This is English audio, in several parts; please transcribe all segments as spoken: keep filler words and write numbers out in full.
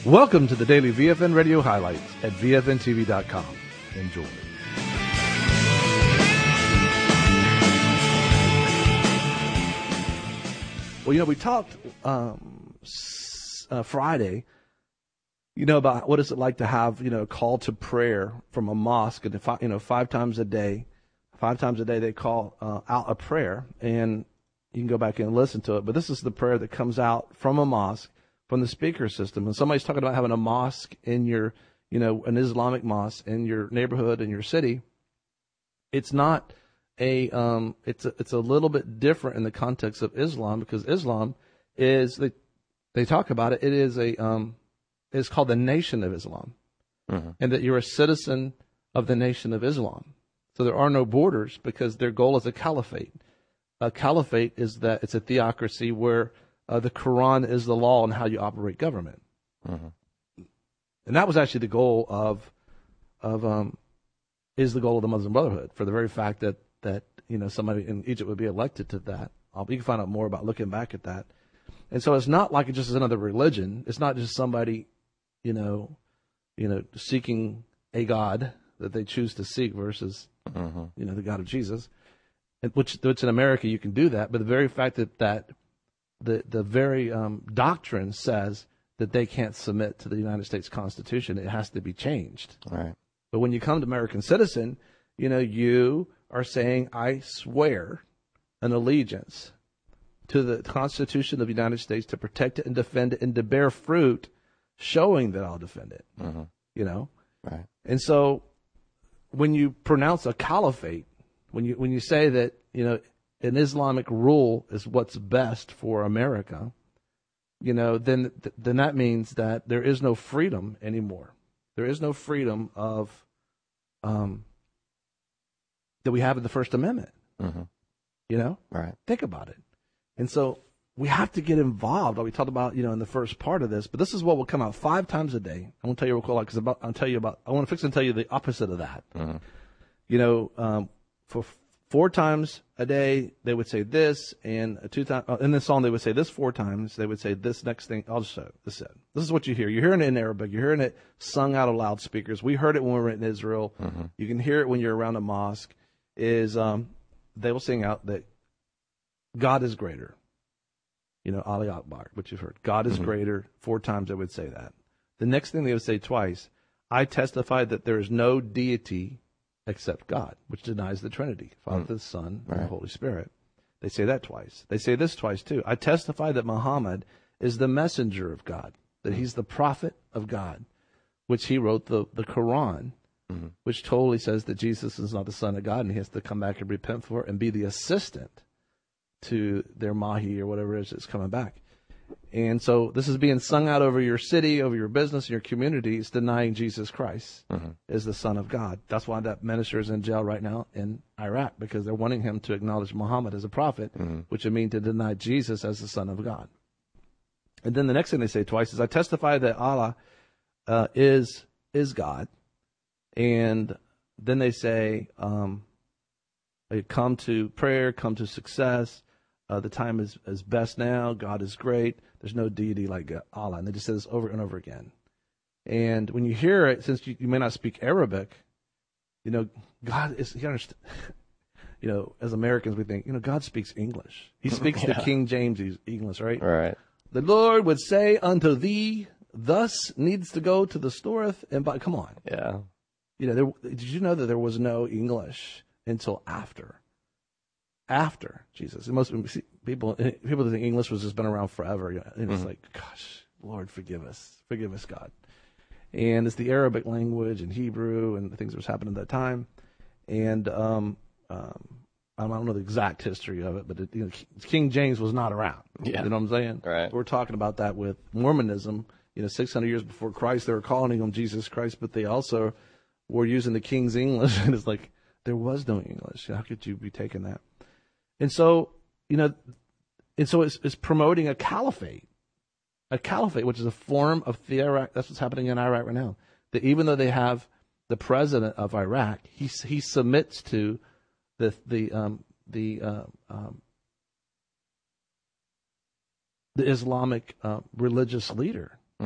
Welcome to the daily V F N Radio highlights at V F N T V dot com. Enjoy. Well, you know, we talked um, uh, Friday, you know, about what is it like to have, you know, a call to prayer from a mosque, and you know, five times a day, five times a day they call uh, out a prayer, and you can go back and listen to it. But this is the prayer that comes out from a mosque, from the speaker system. When somebody's talking about having a mosque in your, you know, an Islamic mosque in your neighborhood, in your city, it's not a, um, it's a, it's a little bit different in the context of Islam, because Islam is, they, they talk about it, it is a, um, it's called the Nation of Islam, mm-hmm. and that you're a citizen of the Nation of Islam. So there are no borders, because their goal is a caliphate. A caliphate is that it's a theocracy where uh, the Quran is the law on how you operate government. Mm-hmm. And that was actually the goal of, of, um, is the goal of the Muslim Brotherhood, for the very fact that, that, you know, somebody in Egypt would be elected to that. I'll, you can find out more about looking back at that. And so it's not like it just is another religion. It's not just somebody, you know, you know, seeking a God that they choose to seek versus, mm-hmm. you know, the God of Jesus, which, which in America you can do that. But the very fact that, that the, the very um, doctrine says that they can't submit to the United States Constitution, it has to be changed. Right. But when you come to American citizen, you know, you are saying, I swear an allegiance to the Constitution of the United States, to protect it and defend it and to bear fruit, showing that I'll defend it. Mm-hmm. You know? Right. And so when you pronounce a caliphate, when you when you say that, you know, an Islamic rule is what's best for America, you know, then then that means that there is no freedom anymore. There is no freedom of um that we have in the First Amendment. Mm-hmm. You know? Right. Think about it. And so we have to get involved. We talked about, you know, in the first part of this, but this is what will come out five times a day. I want to tell you real quick, because about I'll tell you about. I want to fix and tell you the opposite of that. Mm-hmm. You know, um, for four times a day they would say this, and two times uh, in this song they would say this four times. They would say this next thing. I'll just show you. This is it. This is what you hear. You're hearing it in Arabic. You're hearing it sung out of loudspeakers. We heard it when we were in Israel. Mm-hmm. You can hear it when you're around a mosque. Is um, they will sing out that God is greater. You know, Ali Akbar, which you've heard. God is mm-hmm. greater. Four times they would say that. The next thing they would say twice, I testify that there is no deity except God, which denies the Trinity, Father, mm-hmm. the Son, right. and the Holy Spirit. They say that twice. They say this twice, too. I testify that Muhammad is the messenger of God, that he's the prophet of God, which he wrote the, the Quran, mm-hmm. which totally says that Jesus is not the Son of God, and he has to come back and repent for it and be the assistant to their Mahi or whatever it is that's coming back. And so this is being sung out over your city, over your business, your community. It's denying Jesus Christ mm-hmm. is the Son of God. That's why that minister is in jail right now in Iraq, because they're wanting him to acknowledge Muhammad as a prophet, mm-hmm. which would mean to deny Jesus as the Son of God. And then the next thing they say twice is, I testify that Allah uh, is is God. And then they say, um, come to prayer, come to success. Uh, the time is, is best now. God is great. There's no deity like Allah. And they just say this over and over again. And when you hear it, since you, you may not speak Arabic, you know, God is, you understand, you know, as Americans, we think, you know, God speaks English. He speaks yeah. the King James English, right? Right. The Lord would say unto thee, thus needs to go to the storeth and buy. Come on. Yeah. You know, there, did you know that there was no English until after? After Jesus. And most people people think English was just been around forever. You know, and it's mm-hmm. like, gosh, Lord, forgive us. Forgive us, God. And it's the Arabic language and Hebrew and the things that was happening at that time. And um, um, I don't know the exact history of it, but it, you know, King James was not around. Yeah. You know what I'm saying? Right. We're talking about that with Mormonism. You know, six hundred years before Christ, they were calling him Jesus Christ, but they also were using the King's English. And it's like, there was no English. How could you be taking that? And so, you know, and so it's, it's promoting a caliphate, a caliphate, which is a form of the Iraq. That's what's happening in Iraq right now. That even though they have the president of Iraq, he he submits to the the um, the uh, um, the Islamic uh, religious leader. Mm-hmm.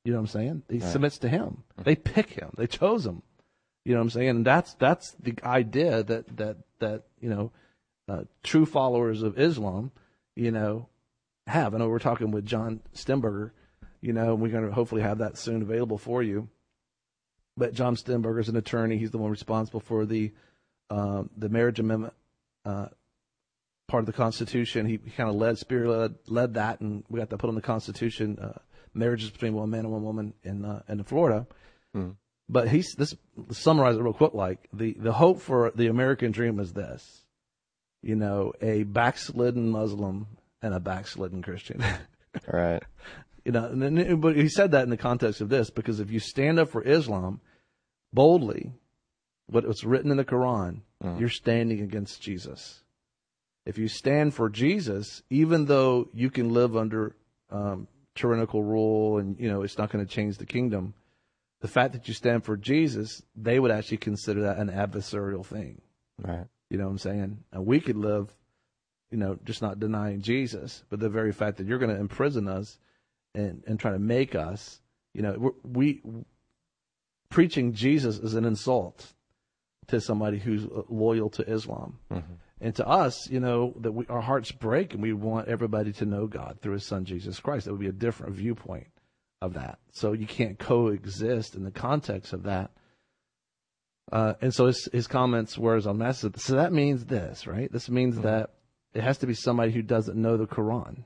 You know what I'm saying? He right. submits to him. They pick him. They chose him. You know what I'm saying? And that's that's the idea that that that you know, uh, true followers of Islam, you know, have. I know we're talking with John Stemberger. You know, we're going to hopefully have that soon available for you. But John Stemberger is an attorney. He's the one responsible for the uh, the marriage amendment uh, part of the Constitution. He, he kind of led, spirit led, led that, and we got to put on the Constitution uh, marriages between one man and one woman in uh, in Florida. Mm. But he's this summarize it real quick. Like the the hope for the American dream is this, you know, a backslidden Muslim and a backslidden Christian. Right. You know, and then, but he said that in the context of this, because if you stand up for Islam boldly, what's written in the Quran, mm. you're standing against Jesus. If you stand for Jesus, even though you can live under um, tyrannical rule and, you know, it's not going to change the kingdom, the fact that you stand for Jesus, they would actually consider that an adversarial thing. Right. You know what I'm saying? And we could live, you know, just not denying Jesus, but the very fact that you're going to imprison us and, and try to make us, you know, we, we preaching Jesus is an insult to somebody who's loyal to Islam. Mm-hmm. And to us, you know, that we, our hearts break and we want everybody to know God through his son, Jesus Christ. That would be a different viewpoint of that. So you can't coexist in the context of that. Uh, and so his, his comments were on that. So that means this, right? This means mm-hmm. that it has to be somebody who doesn't know the Quran.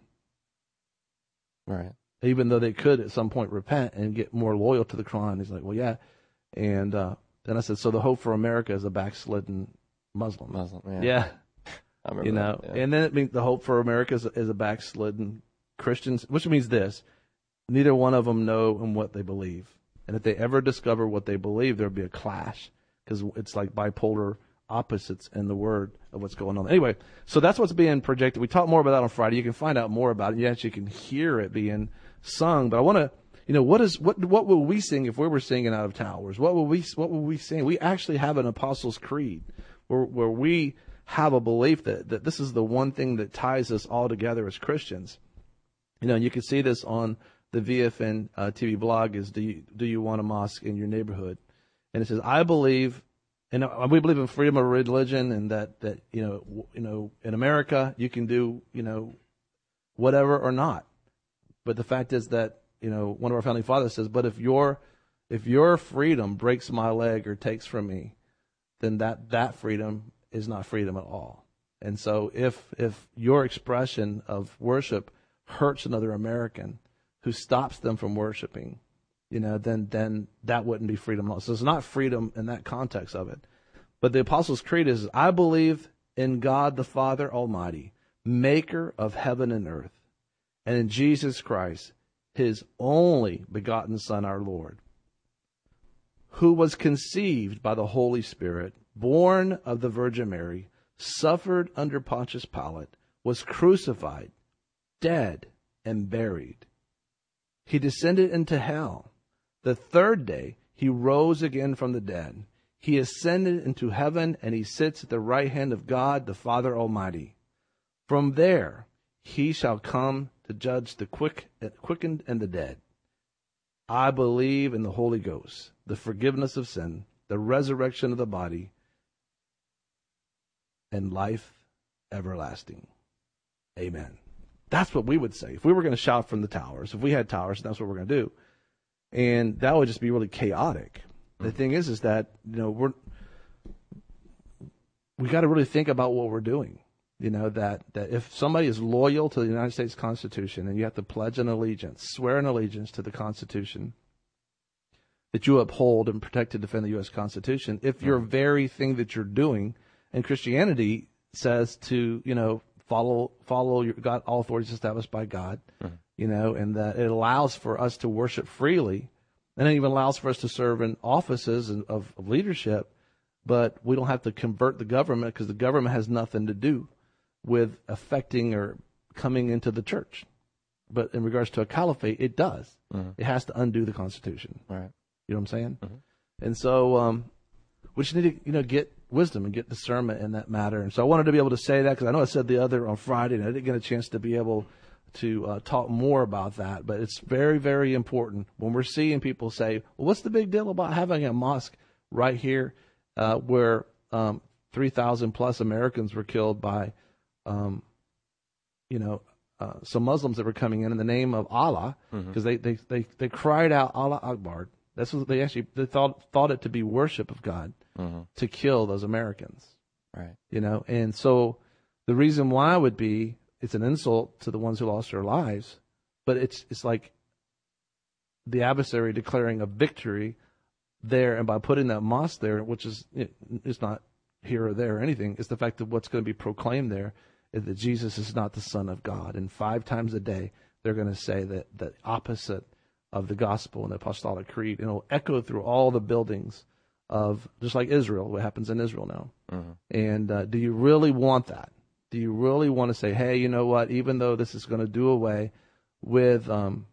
Right. Even though they could at some point repent and get more loyal to the Quran. He's like, well, yeah. And uh, then I said, so the hope for America is a backslidden Muslim. Muslim, yeah. Yeah. I remember you know, that, yeah. And then it means the hope for America is a, is a backslidden Christians, which means this: neither one of them know in what they believe, and if they ever discover what they believe, there'll be a clash because it's like bipolar opposites in the word of what's going on. Anyway, so that's what's being projected. We talk more about that on Friday. You can find out more about it. You actually can hear it being sung. But I want to, you know, what is what what will we sing if we were singing out of towers? What will we what will we sing? We actually have an Apostles' Creed where where we have a belief that, that this is the one thing that ties us all together as Christians. You know, and you can see this on the V F N uh, T V blog is, do you, do you want a mosque in your neighborhood? And it says, I believe, and we believe in freedom of religion and that, that, you know, w- you know, in America, you can do, you know, whatever or not. But the fact is that, you know, one of our founding fathers says, but if your, if your freedom breaks my leg or takes from me, then that, that freedom is not freedom at all. And so if if your expression of worship hurts another American who stops them from worshiping, you know, then then that wouldn't be freedom at all. So it's not freedom in that context of it. But the Apostles' Creed is, I believe in God the Father Almighty, maker of heaven and earth, and in Jesus Christ, his only begotten Son, our Lord, who was conceived by the Holy Spirit, born of the Virgin Mary, suffered under Pontius Pilate, was crucified, dead, and buried. He descended into hell. The third day he rose again from the dead. He ascended into heaven, and he sits at the right hand of God, the Father Almighty. From there he shall come to judge the quick, quickened and the dead. I believe in the Holy Ghost, the forgiveness of sin, the resurrection of the body, and life everlasting. Amen. That's what we would say. If we were going to shout from the towers, if we had towers, that's what we're going to do. And that would just be really chaotic. Mm-hmm. The thing is, is that, you know, we're, we got to really think about what we're doing. You know, that, that if somebody is loyal to the United States Constitution and you have to pledge an allegiance, swear an allegiance to the Constitution, that you uphold and protect and defend the U S Constitution, if your very thing that you're doing, and Christianity says to, you know, follow follow your God, all authorities established by God, mm-hmm. you know, and that it allows for us to worship freely, and it even allows for us to serve in offices of, of leadership, but we don't have to convert the government because the government has nothing to do with affecting or coming into the church. But in regards to a caliphate, it does. Mm-hmm. It has to undo the Constitution. Right. You know what I'm saying? Mm-hmm. And so um, we just need to, you know, get wisdom and get discernment in that matter. And so I wanted to be able to say that because I know I said the other on Friday and I didn't get a chance to be able to uh, talk more about that. But it's very, very important when we're seeing people say, well, what's the big deal about having a mosque right here uh, where um, three thousand plus Americans were killed by, um, you know, uh, some Muslims that were coming in in the name of Allah, because mm-hmm. they, they, they, they cried out Allah Akbar. That's what they actually they thought thought it to be worship of God mm-hmm. to kill those Americans. Right. You know, and so the reason why would be it's an insult to the ones who lost their lives, but it's it's like the adversary declaring a victory there, and by putting that mosque there, which is it's not here or there or anything, it's the fact that what's going to be proclaimed there is that Jesus is not the Son of God, and five times a day they're going to say that the opposite of the gospel and the apostolic creed, and it'll echo through all the buildings of, just like Israel, what happens in Israel now. Mm-hmm. And uh, do you really want that? Do you really want to say, hey, you know what, even though this is going to do away with um,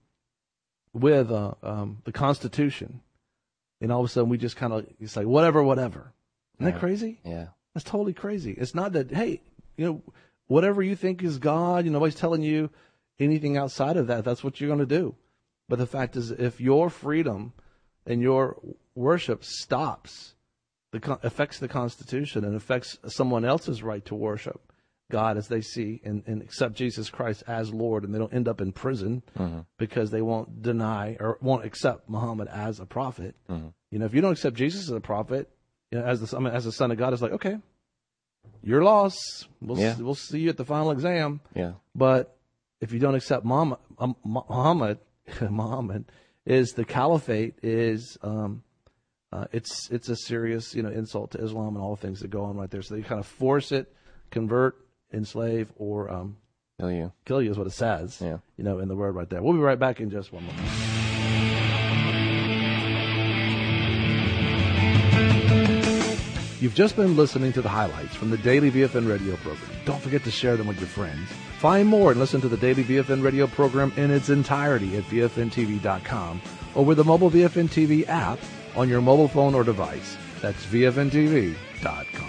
with uh, um, the Constitution, and all of a sudden we just kind of, it's like, whatever, whatever. Isn't yeah. that crazy? Yeah. That's totally crazy. It's not that, hey, you know, whatever you think is God, you know, nobody's telling you anything outside of that. That's what you're going to do. But the fact is, if your freedom and your worship stops, the affects the Constitution and affects someone else's right to worship God as they see and, and accept Jesus Christ as Lord, and they don't end up in prison mm-hmm. because they won't deny or won't accept Muhammad as a prophet. Mm-hmm. You know, if you don't accept Jesus as a prophet, you know, as the I mean, as the Son of God, it's like, okay, you're lost. We'll yeah. we'll see you at the final exam. Yeah. But if you don't accept Muhammad, um, Muhammad, Muhammad is the caliphate is um, uh, it's it's a serious you know insult to Islam and all the things that go on right there. So they kind of force it, convert, enslave, or um, kill you. Kill you is what it says. Yeah. You know, in the word right there. We'll be right back in just one moment. You've just been listening to the highlights from the Daily V F N radio program. Don't forget to share them with your friends. Find more and listen to the Daily V F N radio program in its entirety at V F N T V dot com or with the mobile V F N T V app on your mobile phone or device. That's V F N T V dot com.